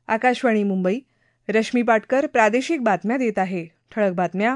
आकाशवाणी मुंबई. रश्मी पाटकर प्रादेशिक बातम्या देत आहे. ठळक बातम्या.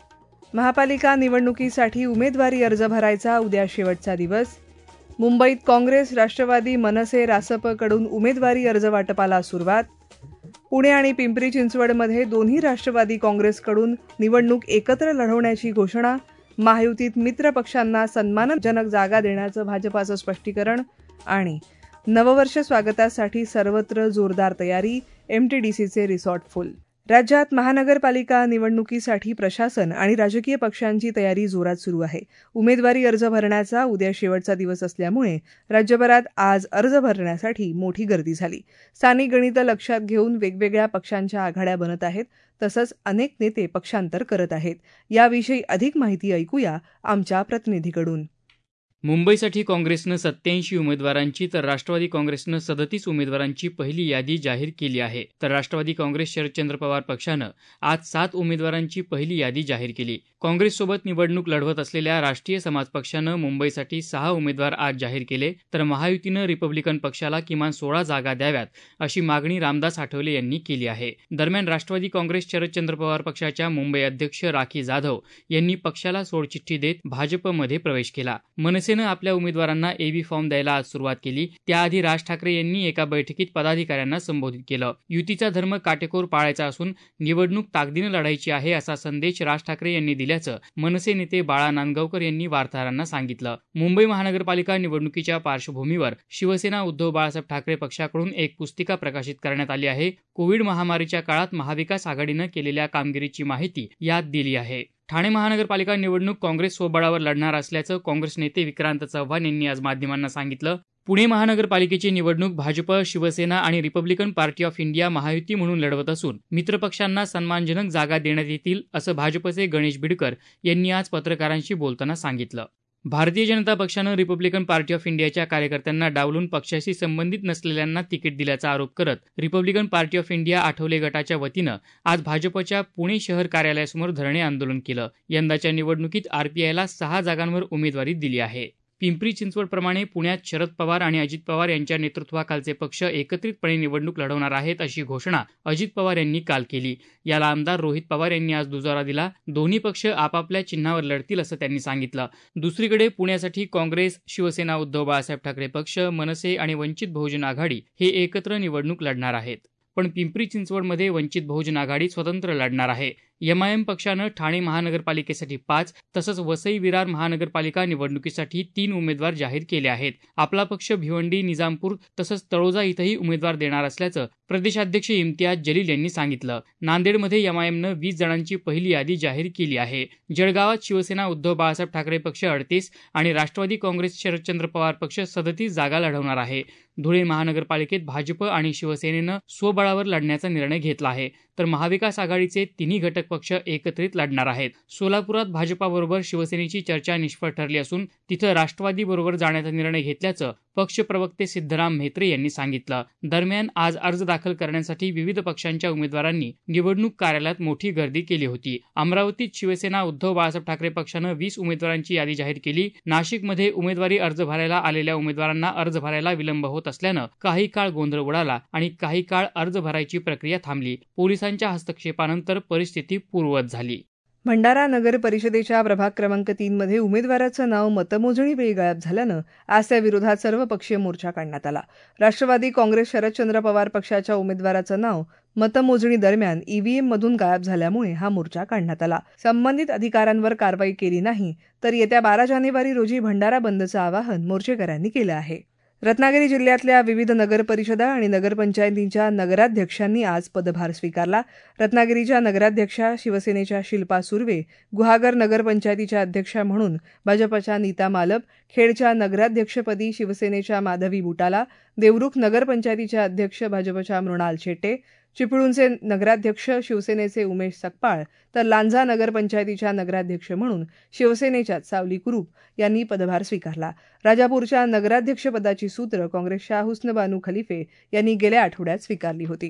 महापालिका निवडणुकीसाठी उमेदवारी अर्ज भरायचा उद्या शेवटचा दिवस. मुंबईत काँग्रेस, राष्ट्रवादी, मनसे, रासपकडून उमेदवारी अर्ज वाटपाला सुरुवात. पुणे आणि पिंपरी चिंचवडमध्ये दोन्ही राष्ट्रवादी काँग्रेसकडून निवडणूक एकत्र लढवण्याची घोषणा. महायुतीत मित्र पक्षांना सन्मानजनक जागा देण्याचं भाजपाचं स्पष्टीकरण. आणि नववर्ष स्वागतासाठी सर्वत्र जोरदार तयारी. MTDCचे रिसॉर्ट फुल. राज्यात महानगरपालिका निवडणुकीसाठी प्रशासन आणि राजकीय पक्षांची तयारी जोरात सुरू आहे. उमेदवारी अर्ज भरण्याचा उद्या शेवटचा दिवस असल्यामुळे राज्यभरात आज अर्ज भरण्यासाठी मोठी गर्दी झाली. स्थानिक गणितं लक्षात घेऊन वेगवेगळ्या पक्षांच्या आघाड्या बनत आहेत. तसंच अनेक नेते पक्षांतर करत आहेत. याविषयी अधिक माहिती ऐकूया आमच्या प्रतिनिधीकडून. मुंबईसाठी काँग्रेसनं 87 उमेदवारांची तर राष्ट्रवादी काँग्रेसनं 37 उमेदवारांची पहिली यादी जाहीर केली आहे. तर राष्ट्रवादी काँग्रेस शरदचंद्र पवार पक्षानं आज 7 उमेदवारांची पहिली यादी जाहीर केली. काँग्रेससोबत निवडणूक लढवत असलेल्या राष्ट्रीय समाज पक्षानं मुंबईसाठी 6 उमेदवार आज जाहीर केले. तर महायुतीनं रिपब्लिकन पक्षाला किमान 16 जागा द्याव्यात अशी मागणी रामदास आठवले यांनी केली आहे. दरम्यान राष्ट्रवादी काँग्रेस शरदचंद्र पवार पक्षाच्या मुंबई अध्यक्ष राखी जाधव यांनी पक्षाला सोडचिठ्ठी देत भाजपमध्ये प्रवेश केला. मनसेनं आपल्या उमेदवारांना AB फॉर्म द्यायला आज सुरुवात केली. त्याआधी राज ठाकरे यांनी एका बैठकीत पदाधिकाऱ्यांना संबोधित केलं. युतीचा धर्म काटेकोर पाळायचा असून निवडणूक ताकदीनं लढायची आहे असा संदेश राज ठाकरे यांनी दिल्याचं मनसे नेते बाळा नांदगावकर यांनी वार्ताहरांना सांगितलं. मुंबई महानगरपालिका निवडणुकीच्या पार्श्वभूमीवर शिवसेना उद्धव बाळासाहेब ठाकरे पक्षाकडून एक पुस्तिका प्रकाशित करण्यात आली आहे. कोविड महामारीच्या काळात महाविकास आघाडीनं केलेल्या कामगिरीची माहिती यात दिली आहे. ठाणे महानगरपालिका निवडणूक काँग्रेस स्वबळावर लढणार असल्याचं काँग्रेस नेते विक्रांत चव्हाण यांनी आज माध्यमांना सांगितलं. पुणे महानगरपालिकेची निवडणूक भाजप, शिवसेना आणि रिपब्लिकन पार्टी ऑफ इंडिया महायुती म्हणून लढवत असून मित्रपक्षांना सन्मानजनक जागा देण्यात येतील असं भाजपचे गणेश बिडकर यांनी आज पत्रकारांशी बोलताना सांगितलं. भारतीय जनता पक्षानं रिपब्लिकन पार्टी ऑफ इंडियाच्या कार्यकर्त्यांना डावलून पक्षाशी संबंधित नसलेल्यांना तिकीट दिल्याचा आरोप करत Republican party of India Athawale गटाच्या वतीनं आज भाजपच्या पुणे शहर कार्यालयासमोर धरणे आंदोलन केलं. यंदाच्या निवडणुकीत RPIला 6 जागांवर उमेदवारी दिली आहे. पिंपरी चिंचवडप्रमाणे पुण्यात शरद पवार आणि अजित पवार यांच्या नेतृत्वाखालचे पक्ष एकत्रितपणे निवडणूक लढवणार आहेत अशी घोषणा अजित पवार यांनी काल केली. याला आमदार रोहित पवार यांनी आज दुजोरा दिला. दोन्ही पक्ष आपापल्या चिन्हावर लढतील असं त्यांनी सांगितलं. दुसरीकडे पुण्यासाठी काँग्रेस, शिवसेना उद्धव बाळासाहेब ठाकरे पक्ष, मनसे आणि वंचित बहुजन आघाडी हे एकत्र निवडणूक लढणार आहेत. पण पिंपरी चिंचवडमध्ये वंचित बहुजन आघाडी स्वतंत्र लढणार आहे. MIM पक्षानं ठाणे महानगरपालिकेसाठी 5 तसंच वसई विरार महानगरपालिका निवडणुकीसाठी 3 उमेदवार जाहीर केले आहेत. आपला पक्ष भिवंडी, निजामपूर तसंच तळोजा इथंही उमेदवार देणार असल्याचं प्रदेशाध्यक्ष इम्तियाज जलील यांनी सांगितलं. नांदेडमध्ये MIMनं 20 जणांची पहिली यादी जाहीर केली आहे. जळगावात शिवसेना उद्धव बाळासाहेब ठाकरे पक्ष 38 आणि राष्ट्रवादी काँग्रेस शरदचंद्र पवार पक्ष 37 जागा लढवणार आहे. धुळे महानगरपालिकेत भाजप आणि शिवसेनेनं स्वबळावर लढण्याचा निर्णय घेतला आहे. तर महाविकास आघाडीचे तिन्ही घटक पक्ष एकत्रित लढणार आहेत. सोलापुरात भाजपाबरोबर शिवसेनेची चर्चा निष्फळ ठरली असून तिथं राष्ट्रवादीबरोबर जाण्याचा निर्णय घेतल्याचं पक्ष प्रवक्ते सिद्धराम म्हेत्रे यांनी सांगितलं. दरम्यान आज अर्ज दाखल करण्यासाठी विविध पक्षांच्या उमेदवारांनी निवडणूक कार्यालयात मोठी गर्दी केली होती. अमरावतीत शिवसेना उद्धव बाळासाहेब ठाकरे पक्षानं 20 उमेदवारांची यादी जाहीर केली. नाशिकमध्ये उमेदवारी अर्ज भरायला आलेल्या उमेदवारांना अर्ज भरायला विलंब होत असल्यानं काही काळ गोंधळ उडाला आणि काही काळ अर्ज भरायची प्रक्रिया थांबली. पोलिसांच्या हस्तक्षेपानंतर परिस्थिती पूर्ववत झाली. भंडारा नगर परिषदेच्या प्रभाग क्रमांक 3 मध्ये उमेदवाराचं नाव मतमोजणी वेळी गायब झाल्यानं आज त्या विरोधात सर्वपक्षीय मोर्चा काढण्यात आला. राष्ट्रवादी काँग्रेस शरदचंद्र पवार पक्षाच्या उमेदवाराचं नाव मतमोजणी दरम्यान EVM मधून गायब झाल्यामुळे हा मोर्चा काढण्यात आला. संबंधित अधिकाऱ्यांवर कारवाई केली नाही तर येत्या 12 जानेवारी रोजी भंडारा बंदचं आवाहन मोर्चेकऱ्यांनी केलं आहे. रत्नागिरी जिल्ह्यातल्या विविध नगरपरिषदा आणि नगरपंचायतींच्या नगराध्यक्षांनी आज पदभार स्वीकारला. रत्नागिरीच्या नगराध्यक्षा शिवसेनेच्या शिल्पा सुर्वे, गुहागर नगरपंचायतीच्या अध्यक्षा म्हणून भाजपच्या नीता मालप, खेडच्या नगराध्यक्षपदी शिवसेनेच्या माधवी बुटाला, देवरुख नगरपंचायतीच्या अध्यक्ष भाजपच्या मृणाल शेट्टे, चिपळूणचे नगराध्यक्ष शिवसेनेचे उमेश सकपाळ तर लांजा नगरपंचायतीच्या नगराध्यक्ष म्हणून शिवसेनेच्या सावली कुरूप यांनी पदभार स्वीकारला. राजापूरच्या नगराध्यक्षपदाची सूत्र काँग्रेसच्या हुस्नबानू खलिफे यांनी गेल्या आठवड्यात स्वीकारली होती.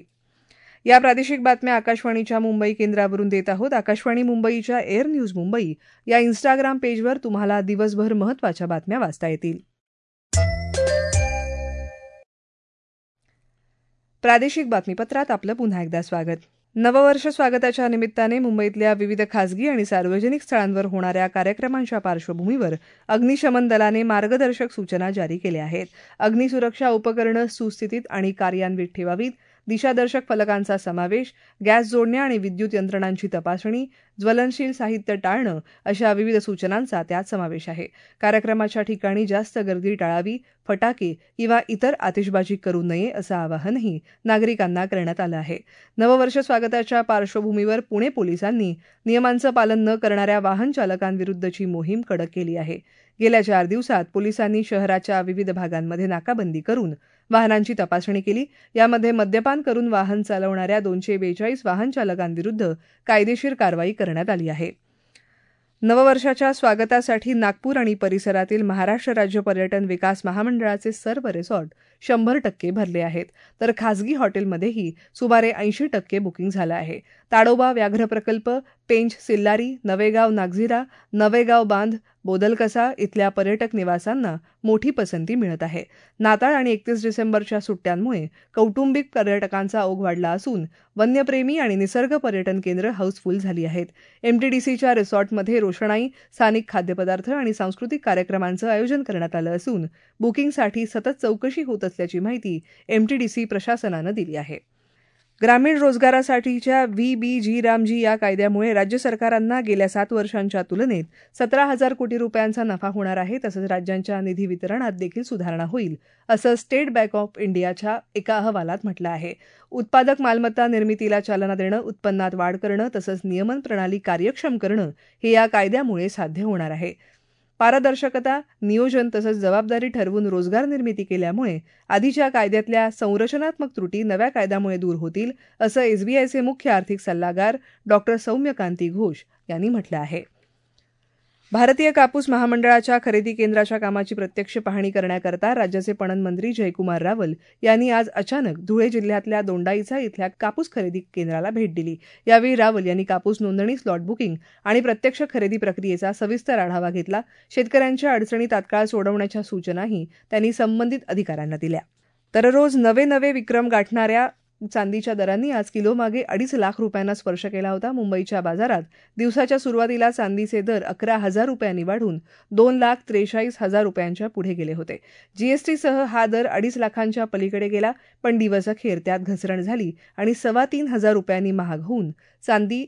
या प्रादेशिक बातम्या आकाशवाणीच्या मुंबई केंद्रावरून देत आहोत. आकाशवाणी मुंबईच्या एअर न्यूज मुंबई या इंस्टाग्राम पेजवर तुम्हाला दिवसभर महत्त्वाच्या बातम्या वाचता येतील. प्रादेशिक बातमीपत्रात आपलं पुन्हा एकदा स्वागत. नववर्ष स्वागताच्या निमित्ताने मुंबईतल्या विविध खासगी आणि सार्वजनिक स्थळांवर होणाऱ्या कार्यक्रमांच्या पार्श्वभूमीवर अग्निशमन दलाने मार्गदर्शक सूचना जारी केल्या आहेत. अग्निसुरक्षा उपकरणं सुस्थितीत आणि कार्यान्वित ठेवावीत, दिशादर्शक फलकांचा समावेश, गॅस जोडण्या आणि विद्युत यंत्रणांची तपासणी, ज्वलनशील साहित्य टाळणं अशा विविध सूचनांचा त्यात समावेश आहे. कार्यक्रमाच्या ठिकाणी जास्त गर्दी टाळावी, फटाके किंवा इतर आतिषबाजी करू नये असं आवाहनही नागरिकांना करण्यात आलं आहे. नववर्ष स्वागताच्या पार्श्वभूमीवर पुणे पोलिसांनी नियमांचं पालन न करणाऱ्या वाहन चालकांविरुद्धची मोहीम कडक केली आहे. गेल्या 4 दिवसात पोलिसांनी शहराच्या विविध भागांमध्ये नाकाबंदी करून वाहनांची तपासणी केली. यामध्ये मद्यपान करून वाहन चालवणाऱ्या 242 वाहन चालकांविरुद्ध कायदेशीर कारवाई करण्यात आली आहे. नववर्षाच्या स्वागतासाठी नागपूर आणि परिसरातील महाराष्ट्र राज्य पर्यटन विकास महामंडळाचे सर्व रिसॉर्ट 100% भरले आहेत, तर खासगी हॉटेलमध्येही सुमारे 80% बुकिंग झालं आहे. ताडोबा व्याघ्र प्रकल्प, पेंच सिल्लारी, नवेगाव नागझिरा, नवेगाव बांध, बोदलकसा इथल्या पर्यटक निवासांना मोठी पसंती मिळत आहे. नाताळ आणि 31 डिसेंबरच्या सुट्ट्यांमुळे कौटुंबिक पर्यटकांचा ओघ वाढला असून वन्यप्रेमी आणि निसर्ग पर्यटन केंद्र हाऊसफुल झाली आहेत. एमटीडीसीच्या रिसॉर्टमध्ये रोषणाई, स्थानिक खाद्यपदार्थ आणि सांस्कृतिक कार्यक्रमांचं आयोजन करण्यात आलं असून बुकिंगसाठी सतत चौकशी होत असल्याची माहिती एमटीडीसी प्रशासनानं दिली आहे. ग्रामीण रोजगारासाठीच्या व्ही.बी.जी. रामजी या कायद्यामुळे राज्य सरकारांना गेल्या 7 वर्षांच्या तुलनेत 17,000 कोटी रुपयांचा नफा होणार आहे. तसंच राज्यांच्या निधी वितरणात देखील सुधारणा होईल, असं स्टेट बँक ऑफ इंडियाच्या एका अहवालात म्हटलं आहे. उत्पादक मालमत्ता निर्मितीला चालना देणं, उत्पन्नात वाढ करणं तसंच नियमन प्रणाली कार्यक्षम करणं हे या कायद्यामुळे साध्य होणार आहे. पारदर्शकता, नियोजन तसंच जबाबदारी ठरवून रोजगार निर्मिती केल्यामुळे आधीच्या कायद्यातल्या संरचनात्मक त्रुटी नव्या कायद्यामुळे दूर होतील, असं एसबीआयचे मुख्य आर्थिक सल्लागार डॉ. सौम्यकांती घोष यांनी म्हटलं आहे. भारतीय कापूस महामंडळाच्या खरेदी केंद्राच्या कामाची प्रत्यक्ष पाहणी करण्याकरता राज्याचे पणन मंत्री जयकुमार रावल यांनी आज अचानक धुळे जिल्ह्यातल्या दोंडाईचा इथल्या कापूस खरेदी केंद्राला भेट दिली. यावेळी रावल यांनी कापूस नोंदणी, स्लॉट बुकिंग आणि प्रत्यक्ष खरेदी प्रक्रियेचा सविस्तर आढावा घेतला. शेतकऱ्यांच्या अडचणी तात्काळ सोडवण्याच्या सूचनाही त्यांनी संबंधित अधिकाऱ्यांना दिल्या. दररोज नवे विक्रम गाठणाऱ्या चांदीच्या दरांनी आज किलोमागे 2.5 लाख रुपयांना स्पर्श केला होता. मुंबईच्या बाजारात दिवसाच्या सुरुवातीला चांदीचे दर 11,000 रुपयांनी वाढून 2,43,000 रुपयांच्या पुढे गेले होते. जीएसटीसह हा दर 2.5 लाखांच्या पलीकडे गेला, पण दिवसअखेर त्यात घसरण झाली आणि 3,25,000 रुपयांनी महाग होऊन चांदी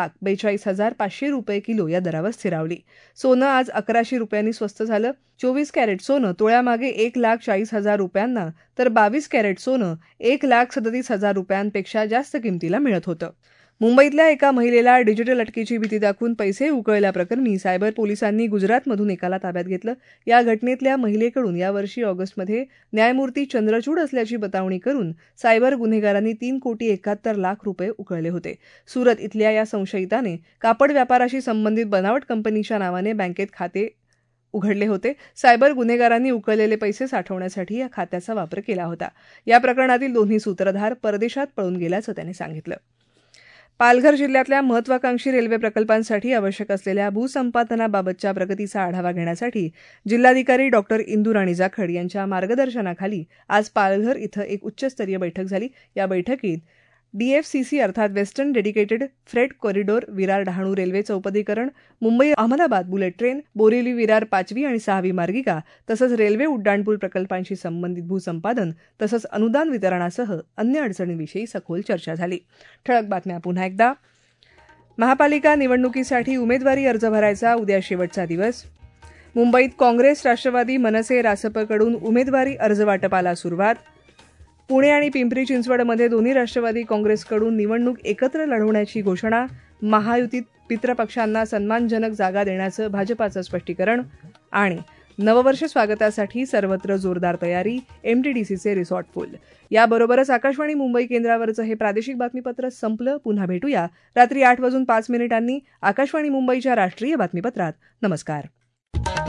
2,42,500 रुपये किलो या दरावर स्थिरावली. सोनं आज 1,100 रुपयांनी स्वस्त झालं. 24 कॅरेट सोनं तोळ्यामागे 1,40,000 रुपयांना तर 22 कॅरेट सोनं 1,37,000 रुपयांपेक्षा जास्त किमतीला मिळत होतं. मुंबईतल्या एका महिलेला डिजिटल अटकेची भीती दाखवून पैसे उकळल्याप्रकरणी सायबर पोलिसांनी गुजरातमधून एकाला ताब्यात घेतलं. या घटनेतल्या महिलेकडून यावर्षी ऑगस्टमध्ये न्यायमूर्ती चंद्रचूड असल्याची बतावणी करून सायबर गुन्हेगारांनी 3,71,00,000 रुपये उकळले होते. सुरत इथल्या या संशयिताने कापड व्यापाराशी संबंधित बनावट कंपनीच्या नावाने बँकेत खाते उघडले होते. सायबर गुन्हेगारांनी उकळलेले पैसे साठवण्यासाठी या खात्याचा वापर केला होता. या प्रकरणातील दोन्ही सूत्रधार परदेशात पळून गेल्याचं त्यांनी सांगितलं. पालघर जिल्ह्यातल्या महत्वाकांक्षी रेल्वे प्रकल्पांसाठी आवश्यक असलेल्या भूसंपादनाबाबतच्या प्रगतीचा आढावा घेण्यासाठी जिल्हाधिकारी डॉ. इंदुराणी जाखड यांच्या मार्गदर्शनाखाली आज पालघर इथं एक उच्चस्तरीय बैठक झाली. या बैठकीत डीएफसीसी अर्थात western dedicated freight corridor, Virar Dahanu railway चौपदरीकरण, मुंबई अहमदाबाद बुलेट ट्रेन, बोरिवली विरार 5वी आणि 6वी मार्गिका तसंच रेल्वे उड्डाणपूल प्रकल्पांशी संबंधित भूसंपादन तसंच अनुदान वितरणासह अन्य अडचणींविषयी सखोल चर्चा झाली. ठळक बातम्या पुन्हा एकदा. महापालिका निवडणुकीसाठी उमेदवारी अर्ज भरायचा उद्या शेवटचा दिवस. मुंबईत काँग्रेस, राष्ट्रवादी, मनसे, रासपकडून उमेदवारी अर्ज वाटपाला सुरुवात. पुणे आणि पिंपरी चिंचवडमध्ये दोन्ही राष्ट्रवादी काँग्रेसकडून निवडणूक एकत्र लढवण्याची घोषणा. महायुतीत मित्रपक्षांना सन्मानजनक जागा देण्याचं भाजपाचं स्पष्टीकरण. आणि नववर्ष स्वागतासाठी सर्वत्र जोरदार तयारी, एमटीडीसीचे रिसॉर्ट फुल. याबरोबरच आकाशवाणी मुंबई केंद्रावरचं हे प्रादेशिक बातमीपत्र संपलं. पुन्हा भेटूया रात्री 8:05 आकाशवाणी मुंबईच्या राष्ट्रीय बातमीपत्रात. नमस्कार.